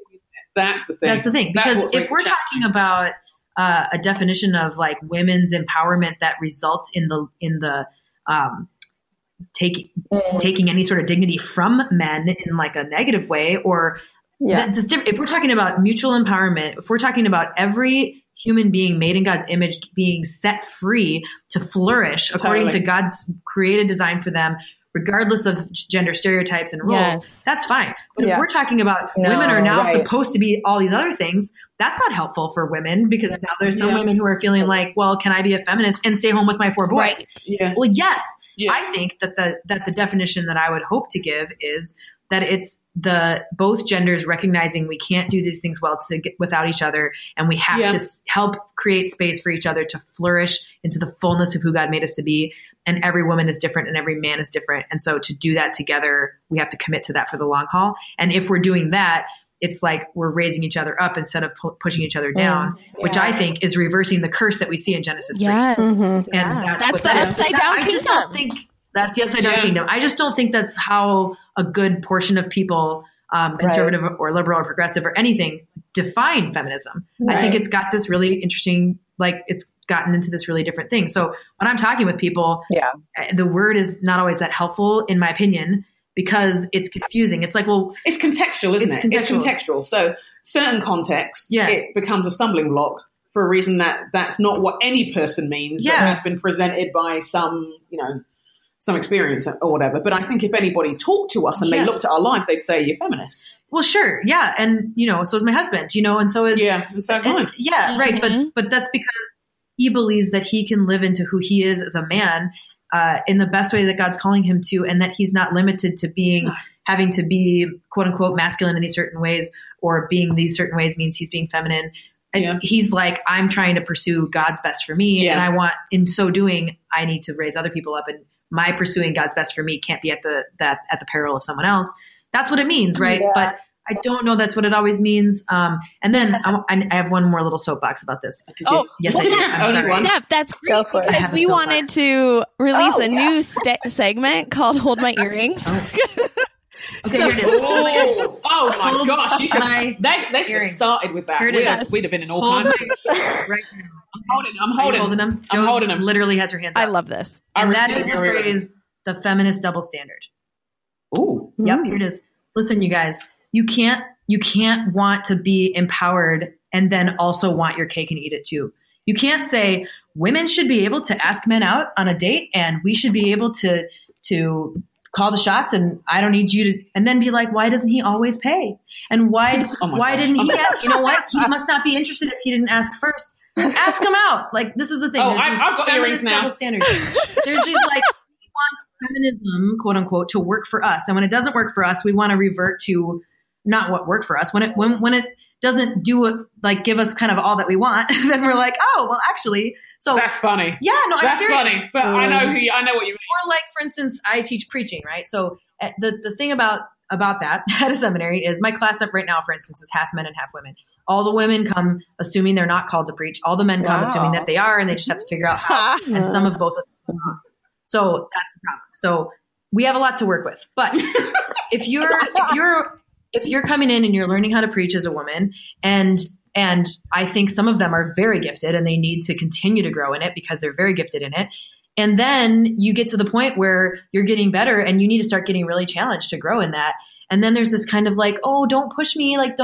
that's the thing. That's the thing. That's Because what's if we're really talking about uh, a definition of like women's empowerment that results in the in the um, taking Mm. taking any sort of dignity from men in like a negative way, or Yeah. that's diff- if we're talking about mutual empowerment, if we're talking about every human being made in God's image being set free to flourish according Totally. to God's created design for them, regardless of gender stereotypes and rules, Yes. that's fine. But Yeah. if we're talking about No, women are now right. supposed to be all these other things, that's not helpful for women, because now there's some Yeah. women who are feeling like, well, can I be a feminist and stay home with my four boys? Right. Yeah. Well, yes. Yeah. I think that the that the definition that I would hope to give is that it's the both genders recognizing we can't do these things well to get, without each other, and we have Yeah. to s- help create space for each other to flourish into the fullness of who God made us to be. And every woman is different, and every man is different, and so to do that together, we have to commit to that for the long haul. And if we're doing that, it's like we're raising each other up instead of pu- pushing each other down, which I think is reversing the curse that we see in Genesis three. Yes. Mhm. And Yeah. that's, That's what the that- upside that- down I just don't kingdom. think that's the upside down Yeah. kingdom. I just don't think that's how a good portion of people, um, conservative or liberal or progressive or anything, define feminism. I think Right. it's got this really interesting, like it's gotten into this really different thing. So when I'm talking with people, Yeah. uh, the word is not always that helpful, in my opinion, because it's confusing. It's like, well, It's contextual, isn't It's it? It's contextual. contextual. So certain contexts, Yeah. it becomes a stumbling block for a reason that that's not what any person means. Yeah. That has been presented by some, you know, some experience or whatever. But I think if anybody talked to us and Yeah. they looked at our lives, they'd say, you're feminists. well, sure. Yeah. And, you know, so is my husband, you know, and so is, Yeah, and so and- fine. yeah, right. Mhm. But, but that's because he believes that he can live into who he is as a man, uh, in the best way that God's calling him to, and that he's not limited to being, having to be quote unquote masculine in these certain ways, or being these certain ways means he's being feminine. And Yeah. he's like, I'm trying to pursue God's best for me. Yeah. And I want, in so doing, I need to raise other people up, and my pursuing God's best for me can't be at the, that at the peril of someone else. That's what it means. Right. Yeah. But I don't know that's what it always means. Um, and then I, I have one more little soapbox about this. Did you? Oh, Yes, I do. I'm Only sorry. one? Yeah, that's great Go for it. I because have a we soapbox. wanted to release Oh, a yeah. new st- segment called "Hold My Earrings." Okay, here it is. Oh, oh my Hold gosh! You should, my they they should have earrings. started with that. Here it We'd is. have, we'd have been in all Hold kinds. my, Of, right now. I'm holding. I'm Are you holding. holding them? I'm Joe's holding them. literally has her hands I up. love this. I And that receive is the your earrings. phrase, the feminist double standard. Ooh. Yep, here it is. Listen, you guys, you can't you can't want to be empowered and then also want your cake and eat it too. You can't say women should be able to ask men out on a date, and we should be able to to call the shots, and I don't need you to, and then be like, why doesn't he always pay? And why Oh my why gosh. didn't he ask? You know what? He must not be interested if he didn't ask first. Ask him out. Like, this is the thing. Oh, There's I- these I've got earrings feminist now. double standards. There's these like, we want feminism, quote unquote, to work for us, and when it doesn't work for us, we want to revert to not what worked for us. When it when when it doesn't do what, like, give us kind of all that we want, then we're like, oh, well, actually, so That's funny. yeah, no, I'm That's serious. funny. But I know who you, I know what you mean. Or like, for instance, I teach preaching, right? So uh, the the thing about about that at a seminary is my class up right now, for instance, is half men and half women. All the women come assuming they're not called to preach. All the men come Wow. assuming that they are, and they just have to figure out how. And some of both of them are. So that's the problem. So we have a lot to work with. But if you're if you're if you're coming in and you're learning how to preach as a woman, and and I think some of them are very gifted and they need to continue to grow in it because they're very gifted in it. And then you get to the point where you're getting better and you need to start getting really challenged to grow in that. And then there's this kind of like, oh, don't push me. Like, don't,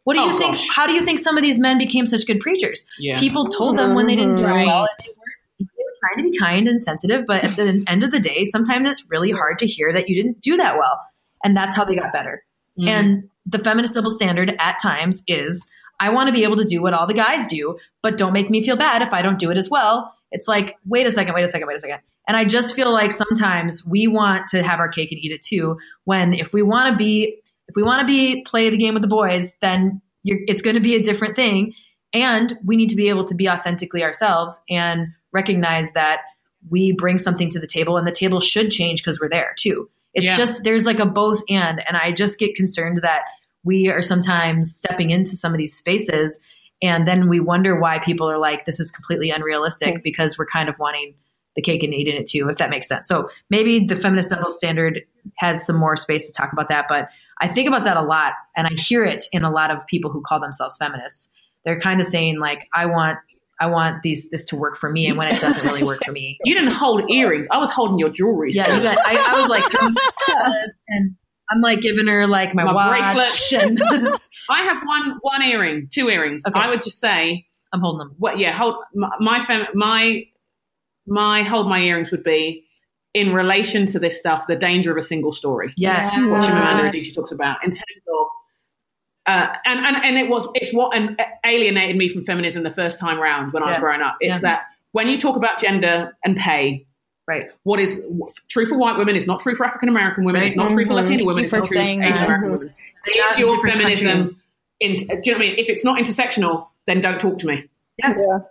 What do Oh, you think? gosh. How do you think some of these men became such good preachers? Yeah. People told them when they didn't do it Right. well. And they, were, they were trying to be kind and sensitive, but at the end of the day, sometimes it's really hard to hear that you didn't do that well. And that's how they got better. Mhm. And the feminist double standard at times is, I want to be able to do what all the guys do, but don't make me feel bad if I don't do it as well. It's like, wait a second, wait a second, wait a second. And I just feel like sometimes we want to have our cake and eat it too. When if we want to be, if we want to be play the game with the boys, then you're, it's going to be a different thing. And we need to be able to be authentically ourselves and recognize that we bring something to the table, and the table should change because we're there too. It's Yeah. just, there's like a both and, and I just get concerned that we are sometimes stepping into some of these spaces, and then we wonder why people are like, this is completely unrealistic, because we're kind of wanting the cake and eating it too, if that makes sense. So maybe the feminist double standard has some more space to talk about that. But I think about that a lot, and I hear it in a lot of people who call themselves feminists. They're kind of saying like, I want, I want these, this to work for me. And when it doesn't really work for me. You didn't hold earrings. I was holding your jewelry. Yeah, you got, I, I was like, throwing and I'm like giving her like my, My watch. bracelet. And I have one one earring, two earrings. Okay. I would just say, I'm holding them. what? Yeah, hold my my, fem, my my hold my earrings would be in relation to this stuff. The danger of a single story. Yes. Yeah. Which Amanda Adichie talks about in terms of. Uh, and, and and it was it's what and alienated me from feminism the first time round when I was Yeah. growing up. It's Yeah. that when you talk about gender and pay, Right. what is w- true for white women is not true for African American women. Right. It's not true for Mhm. Latina Thank women. you It's for not true for saying Asian that. American Mhm. women. They Is are your different feminism? countries. In, do you know what I mean? If it's not intersectional, then don't talk to me. Yeah. You know what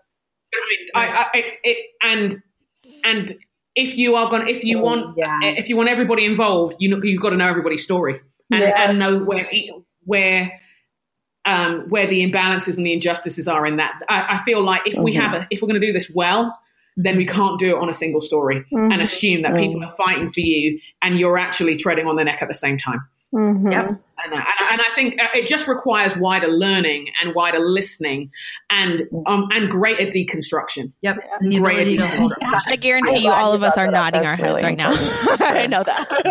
I mean? I, I, it's it and and if you are going, if you want, yeah. if you want everybody involved, you know, you've got to know everybody's story and, Yes. and know where where um, where the imbalances and the injustices are in that. I, I feel like if we Mhm. have a, if we're going to do this well, then we can't do it on a single story and Mhm. assume that people are fighting for you and you're actually treading on their neck at the same time. Mhm. Yep. And, uh, and, and I think uh, it just requires wider learning and wider listening and um, and greater deconstruction. Yep. And the Great ability to idea. hold I guarantee you, glad all you of us brought are that up. nodding our That's heads really right now. important. I know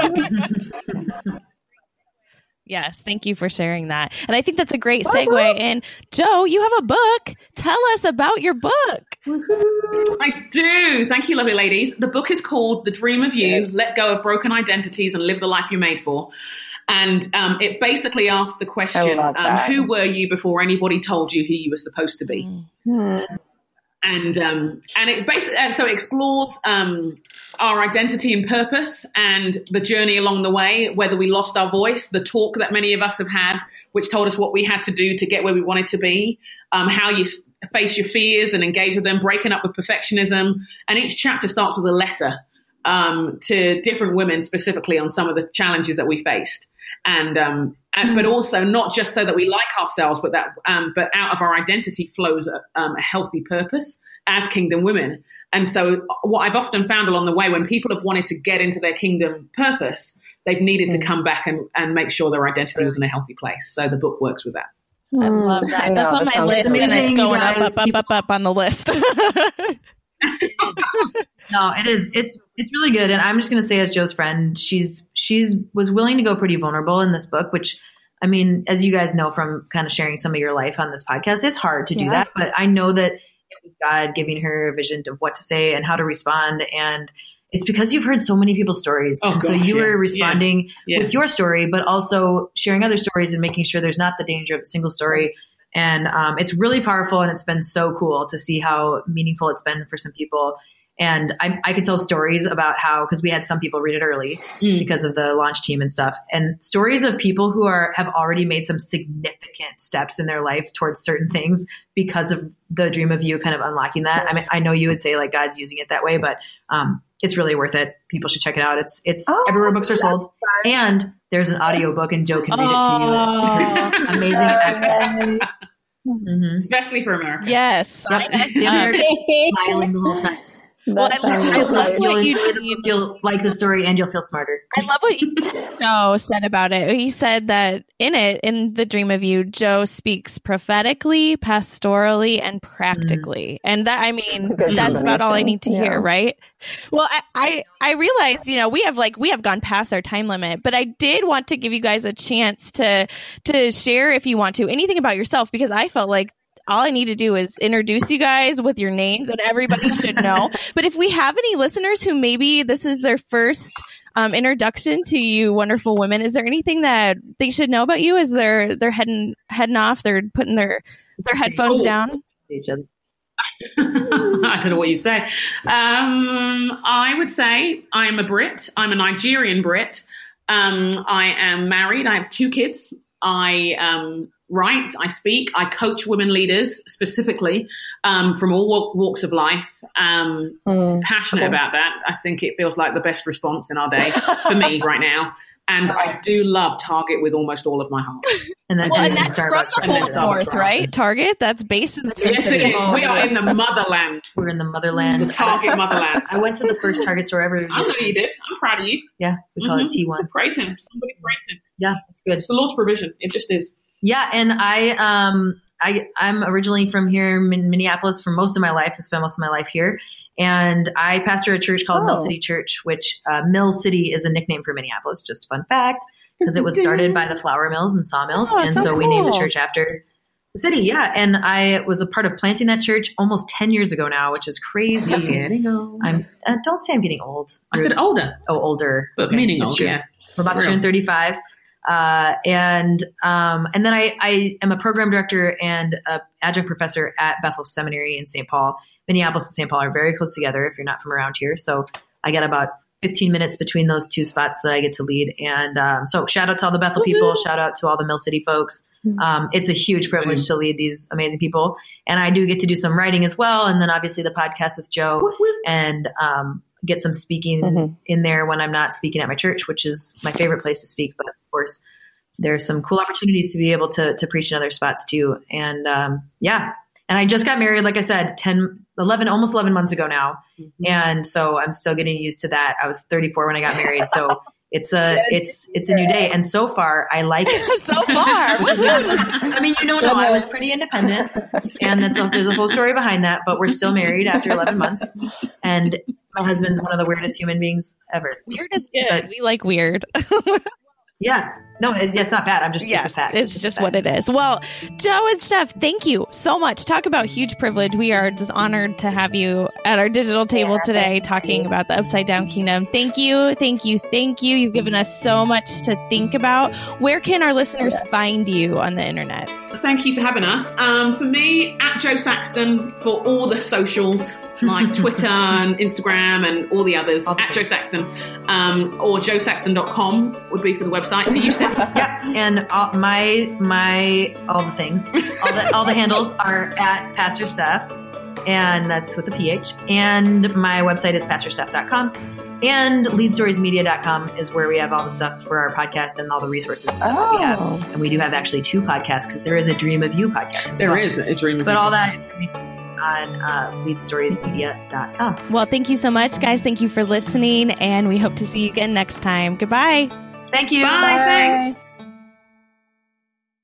that. Yes, thank you for sharing that. And I think that's a great segue. And Joe, you have a book. Tell us about your book. I do. Thank you, lovely ladies. The book is called The Dream of You, Let Go of Broken Identities and Live the Life You're Made For. And um, it basically asks the question, love um, that. who were you before anybody told you who you were supposed to be? Mhm. And um, and it basically and so it explores um, our identity and purpose and the journey along the way, whether we lost our voice, the talk that many of us have had, which told us what we had to do to get where we wanted to be, um, how you s- face your fears and engage with them, breaking up with perfectionism. And each chapter starts with a letter um, to different women specifically on some of the challenges that we faced. And, um, and but also not just so that we like ourselves, but that um, but out of our identity flows a, um, a healthy purpose as kingdom women. And so what I've often found along the way, when people have wanted to get into their kingdom purpose, they've needed to come back and, and make sure their identity was in a healthy place. So the book works with that. I love that. I know, That's on that my sounds list, and it's amazing, going you up, guys. up, up, up, up on the list. No, it is. It's it's really good. And I'm just going to say, as Joe's friend, she's she's was willing to go pretty vulnerable in this book, which, I mean, as you guys know from kind of sharing some of your life on this podcast, it's hard to do Yeah. that. But I know that it was God giving her a vision of what to say and how to respond. And it's because you've heard so many people's stories. Oh, and so gosh, you yeah. were responding Yeah. with your story, but also sharing other stories and making sure there's not the danger of a single story. And um, it's really powerful, and it's been so cool to see how meaningful it's been for some people. And I, I could tell stories about how, because we had some people read it early Mm. because of the launch team and stuff, and stories of people who are have already made some significant steps in their life towards certain things because of the Dream of You kind of unlocking that. I mean, I know you would say like God's using it that way, but um, it's really worth it. People should check it out. It's it's Oh, everywhere books are sold, and there's an audio book, and Joe can read it to you. Amazing accent. Mm-hmm. Especially for America. Yes. Yep. The American smiling the whole time. Well, That I love- sounds I love lovely. You'll what you enjoy the book, you'll like the story, and you'll feel smarter. I love what you Joe said about it. He said that in it, in the Dream of You, Jo speaks prophetically, pastorally, and practically. Mm. And that, I mean, that's, that's about all I need to yeah. hear, right? Well, I, I, I realize, you know, we have like, we have gone past our time limit, but I did want to give you guys a chance to, to share, if you want to, anything about yourself, because I felt like all I need to do is introduce you guys with your names and everybody should know. But if we have any listeners who maybe this is their first um, introduction to you wonderful women, is there anything that they should know about you as they're they're heading heading off, they're putting their their headphones oh. down? I don't know what you say. Um, I would say I'm a Brit. I'm a Nigerian Brit. Um, I am married. I have two kids. I um write, I speak, I coach women leaders specifically um, from all walks of life. Um, mm, passionate cool. about that. I think it feels like the best response in our day for me right now. And I do love Target with almost all of my heart. And, then, well, and that's from the North, right? Target, that's based in the Twin Yes, it is. Oh, we are in the motherland. We're in the motherland. The Target motherland. I went to the first Target store ever. I know you did. I'm proud of you. Yeah, we call mm-hmm. it T one. Praise him. Somebody praise him. Yeah, it's good. It's the Lord's provision. It just is. Yeah, and I um I I'm originally from here in Minneapolis for most of my life. I spent most of my life here, and I pastor a church called oh. Mill City Church, which uh, Mill City is a nickname for Minneapolis. Just a fun fact, because it was started by the flour mills and sawmills, oh, and so, so cool. we named the church after the city. Yeah, and I was a part of planting that church almost ten years ago now, which is crazy. I'm getting old. I'm uh, don't say I'm getting old. I said older. Oh, older, but okay. meaning old. Yeah, I'm about to turn thirty-five. Uh, and, um, and then I, I am a program director and a adjunct professor at Bethel Seminary in Saint Paul. Minneapolis and Saint Paul are very close together if you're not from around here. So I get about fifteen minutes between those two spots that I get to lead. And, um, so shout out to all the Bethel people, mm-hmm. shout out to all the Mill City folks. Um, it's a huge privilege mm-hmm. to lead these amazing people. And I do get to do some writing as well. And then obviously the podcast with Jo and, um, get some speaking mm-hmm. in there when I'm not speaking at my church, which is my favorite place to speak. But of course, there's some cool opportunities to be able to to preach in other spots too. And um, yeah, and I just got married, like I said, ten, eleven, almost eleven months ago now. Mm-hmm. And so I'm still getting used to that. I was thirty-four when I got married. So it's a, it's, it's a new day. And so far I like it. so far. I mean, you know, no, I was pretty independent and it's a, there's a whole story behind that, but we're still married after eleven months. And my husband's one of the weirdest human beings ever. Weird is good. But, we like weird. yeah. No, it, it's not bad. I'm just, yes, it's a fact. It's, it's just, just what it is. Well, Jo and Steph, thank you so much. Talk about huge privilege. We are just honored to have you at our digital table today talking about the Upside Down Kingdom. Thank you. Thank you. Thank you. You've given us so much to think about. Where can our listeners find you on the internet? Thank you for having us. Um, for me, at Jo Saxton for all the socials. Like Twitter and Instagram and all the others, all the at Jo Saxton, um, or jo saxton dot com would be for the website. For you, Steph? Yeah, and all, my my all the things, all the all the handles are at Pastor Steph, and that's with a P H. And my website is pastor steph dot com, and lead stories media dot com is where we have all the stuff for our podcast and all the resources and stuff oh. that we have. And we do have actually two podcasts because there is a Dream of You podcast. There well. is a Dream of but You. But all that on uh, lead stories media dot com. Well, thank you so much, guys. Thank you for listening, and we hope to see you again next time. Goodbye. Thank you. Bye. Bye. Thanks.